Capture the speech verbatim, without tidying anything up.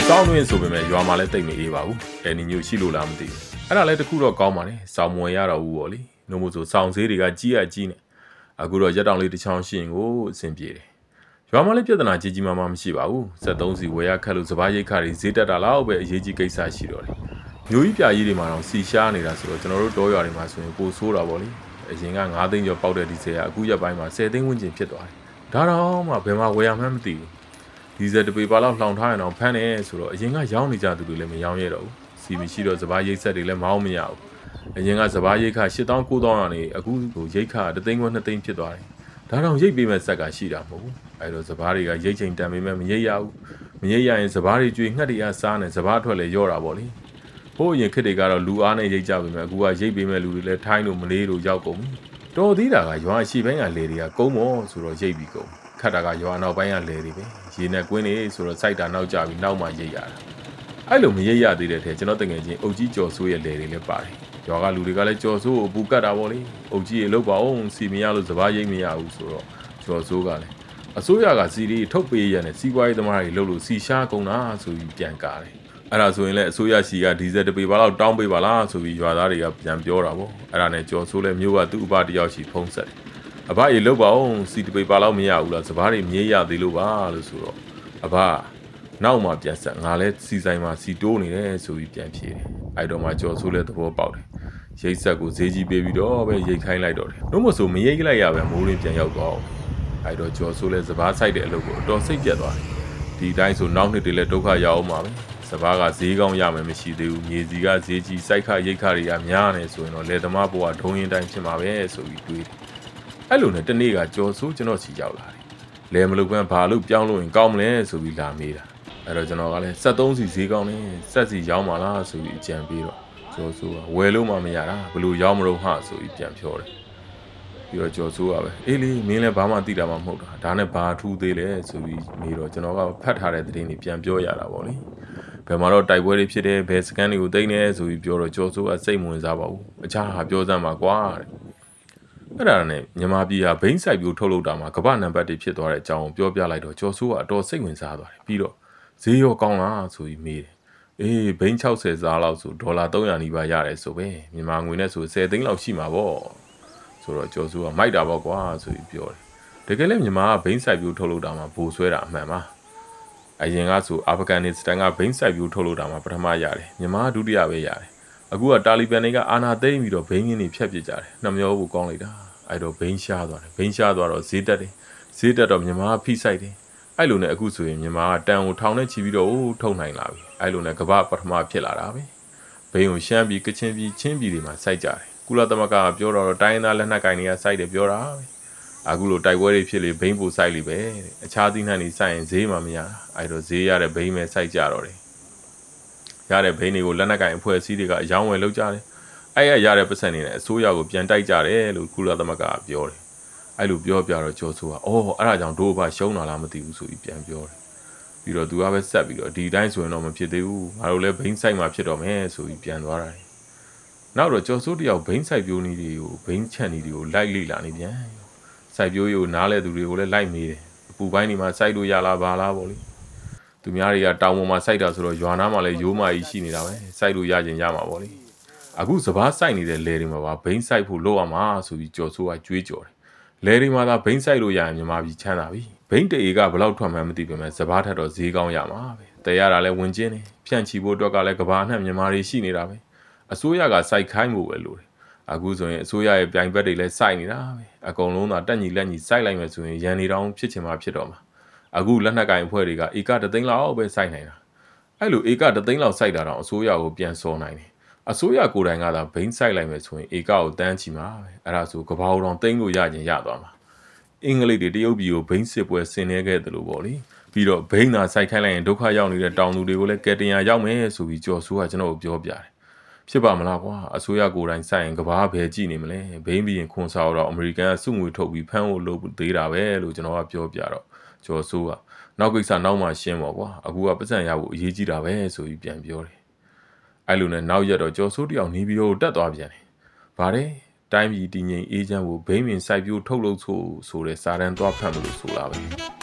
စောင်းတွင်းဆိုပေမဲ့ရွာမှာလည်းတိတ်မအေးပါဘူး။အဲ့ဒီမျိုးရှိလို့လားမသိဘူး။အဲ့ဒါလည်းတခုတော့ကောင်းပါလေ။စောင်းမွေရတော့ဘူးပေါ့လေ။နှုတ်မို့ဆိုစောင်းဈေးတွေကကြီးရကြီးနေ။အခုတော့ရက်တောင်လေးတစ်ချောင်းရှိရင်ကိုအဆင်ပြေတယ်။ရွာမှာလည်းပြဿနာကြီးကြီးမားမားမရှိပါဘူး။စက်သုံးစီဝယ်ရခက်လို့စပားရိတ်ခါတွေဈေးတက်တာလောက်ပဲအရေးကြီးကိစ္စရှိတော့တယ်။မျိုးကြီးပြာကြီးတွေမှာတော့စီရှားနေတာဆိုတော့ကျွန်တော်တို့တောရွာတွေမှာဆိုရင်ပိုဆိုးတာပေါ့လေ။အရင်ကငါးသိန်းကျော်ပေါက်တဲ့ဒီဇယ်ကအခုရက်ပိုင်းမှာဆယ်သိန်းဝန်းကျင်ဖြစ်သွားတယ်။ဒါတော့မှဘယ်မှာဝယ်ရမှန်းမသိဘူး။ဒီဇယ်တပေပါလောက်လှောင်ထားရင်တော့ဖမ်းနေဆိုတော့အရင်ကရောင်းနေကြသူတွေလည်းမရောင်းရတော့ဘူးစီမရှိတော့စပားရိတ်ဆက်တွေလည်းမအောင်မရဘူးအရင်ကစပားရိတ်ခရှစ်သောင်းကိုးသောင်းရာနေအခုကိုရိတ်ခတသိန်းခွဲနှစ်သိန်းဖြစ်သွားတယ်ဒါတော့ရိတ်ပေးမဲ့ဆက်ကရှိတာမဟုတ်ဘူးအဲတော့စပားတွေကရိတ်ချိန်တန်ပေမဲ့မရိတ်ရဘူးမရိတ်ရရင်စပားတွေကျွေးငှက်တွေအစားနဲ့စပားထွက်လေရော့တာပေါ့လေဟိုအရင်ခေတ်တွေကတော့လူအားနဲ့ရိတ်ကြပေမဲ့အခုကရိတ်ပေးမဲ့လူတွေလည်းထိုင်းလို့မလေးလို့ရောက်ကုန်ပြီတော်သေးတာကရွာရှိဘင်းကလေတွေကကုန်းမောဆိုတော့ရိတ်ပြီးကုန်ခတ်တာကရွာနောက်ပိုင်းကလေတွေပဲရေနဲ့ကွင်းနေဆိုတော့စိုက်တာနောက်ကြပြီးနောက်မှရိတ်ရတာအဲ့လိုမရိတ်ရသေးတဲ့ထဲကျွန်တော်တကယ်ချင်းအုတ်ကြီးကြော်ဆိုးရဲ့လေတွေလည်းပါတယ်ရွာကလူတွေကလည်းကြော်ဆိုးကိုပူကတ်တာပေါ့လေအုတ်ကြီးရေလောက်ပါအောင်စီမရလို့စပားရိတ်မရဘူးဆိုတော့ကြော်ဆိုးကလည်းအစိုးရကစီတွေထုတ်ပေးရတဲ့စီးပွားရေးသမားတွေလှုပ်လို့စီရှားကုန်တာဆိုပြီးပြန်ကားတယ်အဲ့ဒါဆိုရင်လည်းအစိုးရစီကဒီဇယ်တပေပါလောက်တောင်းပေးပါလားဆိုပြီးရွာသားတွေကပြန်ပြောတာပေါ့အဲ့ဒါနဲ့ကြော်ဆိုးလည်းမျိုးကသူ့အပတယောက်ရှိဖုံးဆက်တယ်အဘရေလောက်ပါအောင်စီတပေပါလောက်မရဘူးလားစပားတွေမြေးရသေးလို့ပါလို့ဆိုတော့အဘနောက်မှပြန်ဆက်ငါလဲစီဆိုင်မှာစီတိုးနေတယ်ဆိုပြီးပြန်ဖြေတယ်အဲ့တော့မှကြော်ဆိုးလဲသဘောပေါက်တယ်ရိတ်ဆက်ကိုဈေးကြီးပေးပြီးတော့ပဲရိတ်ခိုင်းလိုက်တော့တယ်နှုတ်မဆိုမရိတ်လိုက်ရပဲမိုးရင်းပြန်ရောက်သွားအောင်အဲ့တော့ကြော်ဆိုးလဲစပားဆိုင်တဲ့အလုပ်ကိုအတော်စိတ်ပြတ်သွားတယ်ဒီတိုင်းဆိုနောက်နှစ်တည်းလဲဒုက္ခရောက်အောင်ပါပဲစပားကဈေးကောင်းရမယ်မရှိသေးဘူးမြေစီကဈေးကြီးစိုက်ခရိတ်ခတွေကများနေဆိုရင်တော့လေသမားဘဝဒုံရင်တိုင်းဖြစ်မှာပဲဆိုပြီးတွေးတယ်အဲ့လိုနဲ့တနေ့ကကြော်ဆိုးကျွန်တော်စီရောက်လာတယ်လဲမလို့ကဘာလို့ပြောင်းလို့ရင်ကောင်းမလဲဆိုပြီးလာမေးတာအဲ့တော့ကျွန်တော်ကလည်းစက်သုံးစီဈေးကောင်းနေစက်စီရောင်းပါလားဆိုပြီးအကြံပေးတော့ကြော်ဆိုးကဝယ်လို့မှမရတာဘလို့ရောင်းမလို့ဟာဆိုပြီးပြန်ပြောတယ်ပြီးတော့ကြော်ဆိုးကပဲအေးလေမင်းလည်းဘာမှသိတာမှမဟုတ်တာဒါနဲ့ဘာထူးသေးလဲဆိုပြီးမေးတော့ကျွန်တော်ကဖတ်ထားတဲ့သတင်းတွေပြန်ပြောရတာပေါ့လေဘယ်မှာတော့တိုက်ပွဲတွေဖြစ်တယ်ဘယ်စကန်တွေကိုသိနေဆိုပြီးပြောတော့ကြော်ဆိုးကစိတ်ဝင်စားပါဘူးအခြားဟာပြောစမ်းပါကွာတဲ့အဲ့ဒါနဲ့မြန်မာပြည်ဟာဘိန်းဆိုင်ပြိုထုတ်လုပ်တာမှာကမ္ဘာနံပါတ်တစ်ဖြစ်သွားတဲ့အကြောင်းကိုပြောပြလိုက်တော့ကျော်ဆိုးကအတော်စိတ်ဝင်စားသွားတယ်ပြီးတော့ဈေးရောကောင်းလားဆိုပြီးမေးတယ်အေးဘိန်း၆၀စားလောက်ဆိုဒေါ်လာ၃ရာနီးပါးရတယ်ဆိုပဲမြန်မာငွေနဲ့ဆိုဆယ်သိန်းလောက်ရှိမှာပေါ့ဆိုတော့ကျော်ဆိုးကမိုက်တာပေါ့ကွာဆိုပြီးပြောတယ်တကယ်လည်းမြန်မာကဘိန်းဆိုင်ပြိုထုတ်လုပ်တာမှာဘိုးဆွဲတာအမှန်ပါအရင်ကဆိုအာဖဂန်နစ္စတန်ကဘိန်းဆိုင်ပြိုထုတ်လုပ်တာမှာပထမရတယ်မြန်မာကဒုတိယပဲရတယ်အခုကတာလီဘန်တွေကအာဏာသိမ်းပြီးတော့ဘိန်းရင်းတွေဖျက်ပစ်ကြတယ်နှမျောဖို့ကောင်းလိုက်တာအဲ့တော့ဘိန်းရှားသွားတယ်ဘိန်းရှားသွားတော့ဈေးတက်တယ်ဈေးတက်တော့မြန်မာကဖိဆိုင်တယ်အဲ့လိုနဲ့အခုဆိုရင်မြန်မာကတန်ကိုထောင်နဲ့ချီပြီးတော့ထုတ်နိုင်လာပြီအဲ့လိုနဲ့ကမ္ဘာပထမဖြစ်လာတာပဲဘိန်းကိုရှမ်းပြည်ကချင်ပြည်ချင်းပြည်တွေမှာစိုက်ကြတယ်ကုလသမဂ္ဂကပြောတော့တိုင်းသားလက်နက်ကိုင်တွေကစိုက်တယ်ပြောတာပဲအခုလိုတိုက်ပွဲတွေဖြစ်လေဘိန်းပူစိုက်လိပဲအခြားသီးနှံတွေစိုက်ရင်ဈေးမှမရအဲ့တော့ဈေးရတဲ့ဘိန်းပဲစိုက်ကြတော့တယ်ရတဲ့ဘိန်းတွေကိုလက်နက်ကင်အဖွဲ့အစည်းတွေကအယောင်းဝယ်လုပ်ကြတယ်။အဲ့ရရတဲ့ပတ်စံတွေနဲ့အစိုးရကိုပြန်တိုက်ကြတယ်လို့ကုလသမဂ္ဂကပြောတယ်။အဲ့လိုပြောပြတော့ကျော်ဆိုကအော်အဲ့ဒါကြောင့်ဒို့ဘာရှုံးတာလားမသိဘူးဆိုပြီးပြန်ပြောတယ်။ပြီးတော့သူကပဲဆက်ပြီးတော့ဒီတိုင်းဆိုရင်တော့မဖြစ်သေးဘူး။ငါတို့လည်းဘိန်းဆိုင်မှာဖြစ်တော့မယ်ဆိုပြီးပြန်သွားတာ။နောက်တော့ကျော်ဆိုတယောက်ဘိန်းဆိုင်ပြိုးနေတွေကိုဘိန်းချန်နေတွေကိုလိုက်လိလာနေပြန်။စိုက်ပြိုးရိုးနားလဲသူတွေကိုလည်းလိုက်မေးတယ်။အပူပိုင်းဒီမှာစိုက်လို့ရလားဘာလားပေါ့လေ။သူများတွေကတောင်ပေါ်မှာစိုက်တာဆိုတော့ရွာနားမှာလည်းရိုးမာကြီးရှိနေတာပဲစိုက်လို့ရရင်ရမှာပေါ့လေအခုစပားစိုက်နေတဲ့လယ်တွေမှာပါဘိန်းစိုက်ဖို့လုပ်ရမှာဆိုပြီးကြော်ဆိုးကကြွေးကြော်တယ်လယ်တွေမှာသာဘိန်းစိုက်လို့ရရင်မြန်မာပြည်ချမ်းသာပြီဘိန်းတအေကဘယ်လောက်ထွက်မှန်းမသိပေမဲ့စပားထက်တော့ဈေးကောင်းရမှာပဲတဲရတာလည်းဝင်ကျင်းတယ်ဖြန့်ချီဖို့အတွက်ကလည်းကဘာနှံ့မြန်မာတွေရှိနေတာပဲအစိုးရကစိုက်ခိုင်းဖို့ပဲလို့တယ်အခုဆိုရင်အစိုးရရဲ့ပြိုင်ဘက်တွေလည်းစိုက်နေတာပဲအကုန်လုံးသာတက်ညီလက်ညီစိုက်လိုက်မယ်ဆိုရင်ရန်နေတောင်ဖြစ်ချင်မှဖြစ်တော့မှာအခုလက်နက်ကင်အဖွဲ့တွေကဧကတသိန်းလောက်ပဲစိုက်နိုင်တာအဲ့လိုဧကတသိန်းလောက်စိုက်တာတော့အစိုးရကိုပြန်စောနိုင်တယ်အစိုးရကိုယ်တိုင်ကသာဘိန်းစိုက်လိုက်မယ်ဆိုရင်ဧကကိုတန်းချီမှာပဲအဲ့ဒါဆိုကဘာတော်သိန်းလို့ရရင်ရသွားမှာအင်္ဂလိပ်တွေတရုတ်ပြည်ကိုဘိန်းစစ်ပွဲဆင်နေခဲ့တယ်လို့ပေါ့လေပြီးတော့ဘိန်းသာစိုက်ခိုင်းလိုက်ရင်ဒုက္ခရောက်နေတဲ့တောင်သူတွေကိုလည်းကယ်တင်ရရောက်မယ်ဆိုပြီးကြော်ဆိုးကကျွန်တော်ကိုပြောပြတယ်ဖြစ်ပါမလားကွာအစိုးရကိုယ်တိုင်စိုက်ရင်ကဘာဘယ်ကြည့်နေမလဲဘိန်းပြီးရင်ခွန်စားတော့အမေရိကန်ကစုငွေထုတ်ပြီးဖမ်းဖို့လုပ်သေးတာပဲလို့ကျွန်တော်ကပြောပြတော့ကျော်ဆိုးကနောက်ကိစ္စနောက်မှရှင်းပါကွာအခုကပတ်စံရဖို့အရေးကြီးတာပဲဆိုပြီးပြန်ပြောတယ်အဲ့လိုနဲ့နောက်ရက်တော့ကျော်ဆိုးတယောက်နေပြီးတော့တက်သွားပြန်တယ်ဗါတယ်တိုင်းပြည်တည်ငြိမ်အေးချမ်းဖို့ဘိန်းပင်စိုက်ပျိုးထုတ်လုပ်ဆိုဆိုတဲ့စာတန်းသွားဖတ်မလို့ဆိုတာပဲ